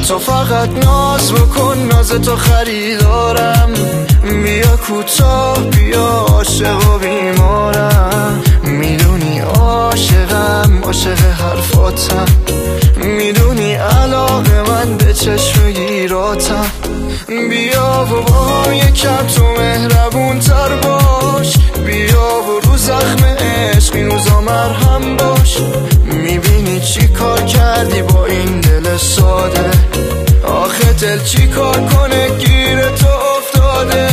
تو فقط ناز بکن، ناز تو خریدارم. بیا کوتاه بیا عاشق و بیمارم. میدونی عاشقم، عاشق حرفاتم. میدونی علاقه من به چشم گیراتم. بیا و با یکم تو مهربون تر باش. بیا و رو زخم عشق این روزا مرهم باش. میبینی چی کار کردی با این دل ساده؟ آخه دل چی کار کنه گیر تو افتاده؟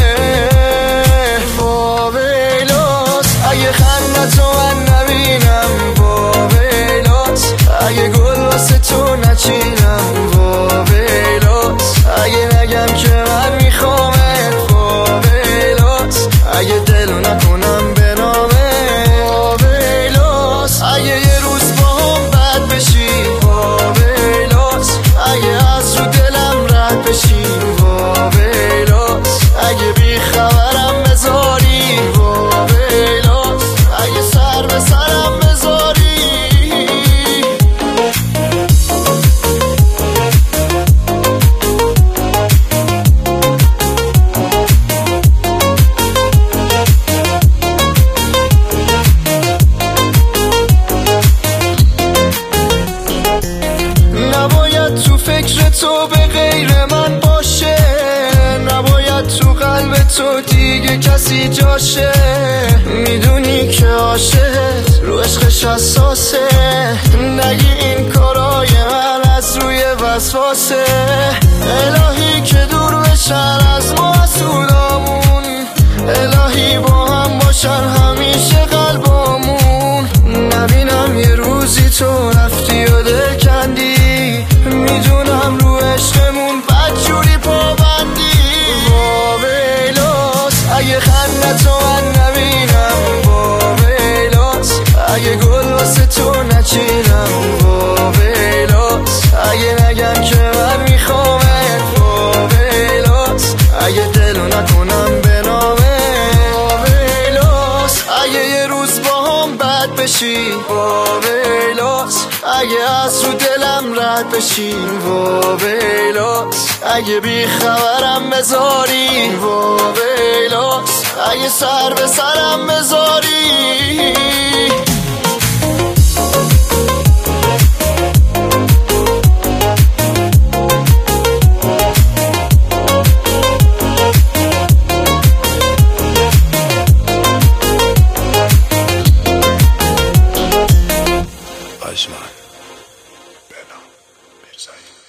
واویلاس اگه خندت رو من نبینم، واویلاس اگه گل واسه تو نچینم، واویلاس اگه نگم که من میخوامت، واویلاس اگه دلو نکنم به نامه، واویلاس اگه یه روز با هم بد بشی، واویلاس اگه از رو دلم رد بشی، واویلاس اگه بیخبرم بذاری، واویلاس اگه سر به سرم بذاری. نباید تو فکر تو به غیر من باشه، نباید تو قلب تو دیگه کسی جاشه. میدونی که عاشقت رو عشقش اساسه، نگی این کارای من از روی وسواسه. الهی که دور بشن از ما حسودامون، الهی با هم باشن همیشه قلبامون. نبینم یه روزی تو رفتی و دل کندی، میدونم رو عشقمون بدجوری پابندی. واویلاس اگه خندت رو من نبینم، واویلاس اگه گل واسه تو نچینم، واویلاس اگه نگم که من میخوامت، واویلاس اگه دلو نکنم به نامه، واویلاس اگه یه روز با هم بد بشی، واویلاس اگه از رو دلم رد بشی، واویلاس اگه بیخبرم بذاری، واویلاس اگه سر به سرم بذاری. آژمان بنا میرزایی.